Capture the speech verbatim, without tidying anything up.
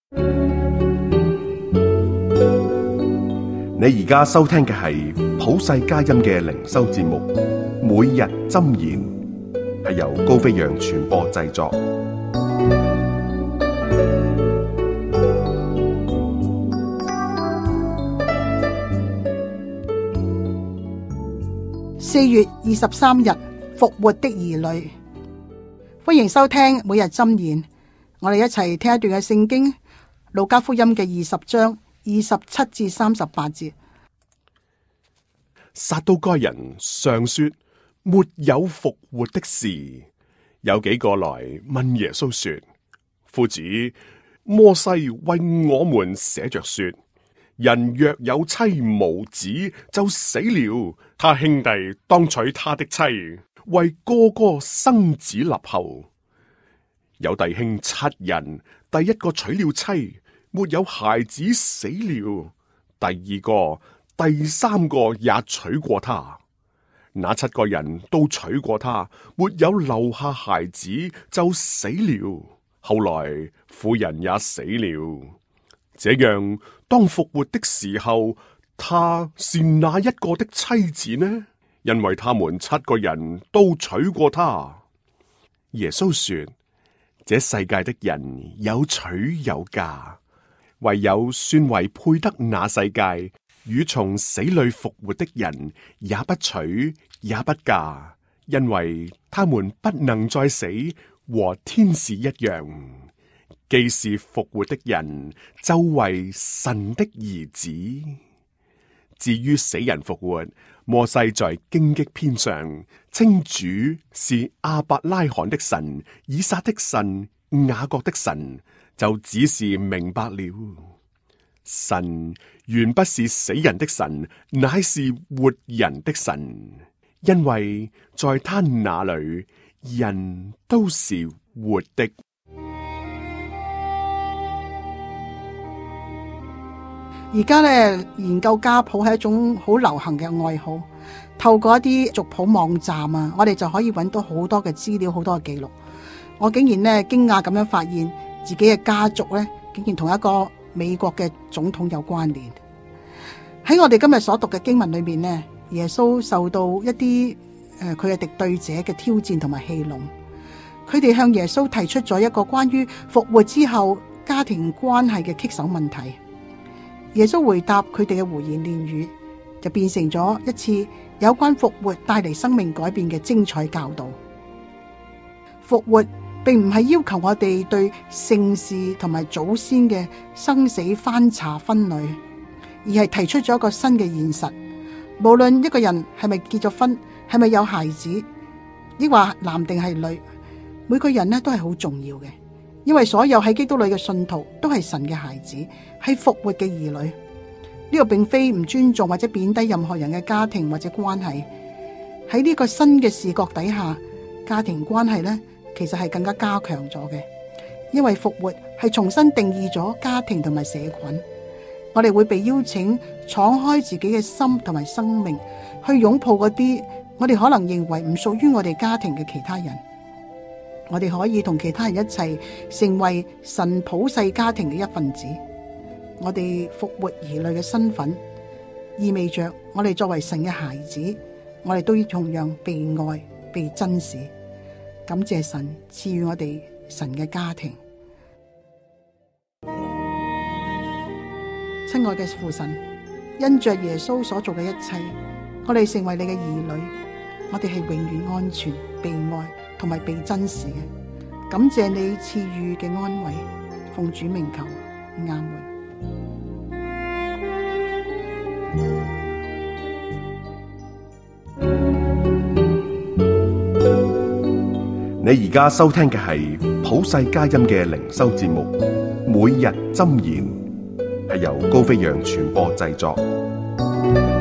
你而家收聽嘅係普世佳音嘅靈修節目，每日箴言，係由高飛揚傳播製作。 四月二十三日，復活的兒女，歡迎收聽每日箴言。我哋一齊聽一段嘅聖經，路加福音嘅二十章二十七至三十八節。 撒都該人常說沒有復活的事，有幾個來問耶穌說：夫子，摩西為我們寫着說，人若有妻無子就死了，他兄弟當娶他的妻，為哥哥生子立後。有弟兄七人，第一個娶了妻，沒有孩子，死了，第二個、第三個也娶過他，那七個人都娶過他，沒有留下孩子，就死了。後來婦人也死了。這樣，當復活的時候，他是哪一個的妻子呢？因為他們七個人都娶過他。耶穌說：這世界的人有娶有嫁，唯有算為配得那世界與從死裏復活的人，也不娶也不嫁，因為他們不能再死，和天使一樣。既是復活的人，就為神的兒子。至於死人復活，摩西在荊棘篇上稱主是亞伯拉罕的神、以撒的神、雅各的神，就只是明白了。神原不是死人的神，乃是活人的神，因為在他那裏，人都是活的。 而家咧，研究家譜係一種好流行嘅愛好，透過一啲族譜網站啊，我哋就可以揾到好多嘅資料，好多嘅記錄。我竟然咧驚訝咁樣發現自己嘅家族咧，竟然同一個美國嘅總統有關聯。喺我哋今日所讀嘅經文裏面呢，耶穌受到一啲誒佢嘅敵對者嘅挑戰同埋戲弄，佢哋向耶穌提出咗一個關於復活之後家庭關係嘅棘手問題。耶穌回答佢哋嘅胡言亂語，就變成咗一次有關復活帶嚟生命改變嘅精彩教導。復活並唔係要求我哋對聖事同埋祖先嘅生死翻查分類，而係提出咗一個新嘅現實。無論一個人係咪結咗婚，係咪有孩子，抑或男定係女，每個人呢都係好重要嘅。因為所有喺基督裏嘅信徒都係神嘅孩子，係復活嘅兒女。呢個並非唔尊重或者貶低任何人嘅家庭或者關係。喺呢個新嘅視角底下，家庭關係呢其實係更加加強咗嘅。因為復活係重新定義咗家庭同埋社群。我哋會被邀請敞開自己嘅心同埋生命，去擁抱嗰啲我哋可能認為唔屬於我哋家庭嘅其他人。我哋可以同其他人一齊成為神普世家庭嘅一份子。我哋復活兒女嘅身份，意味着我哋作為神嘅孩子，我哋都要同樣被愛、被珍視。感謝神賜予我哋神嘅家庭。親愛嘅父神，因着耶穌所做嘅一切，我哋成為你嘅兒女，我哋係永遠安全、被愛同埋被珍視嘅。感謝你賜予嘅安慰，奉主名求，阿門。 你而家收聽嘅係普世佳音嘅靈修節目，每日箴言，係由高飛揚傳播製作。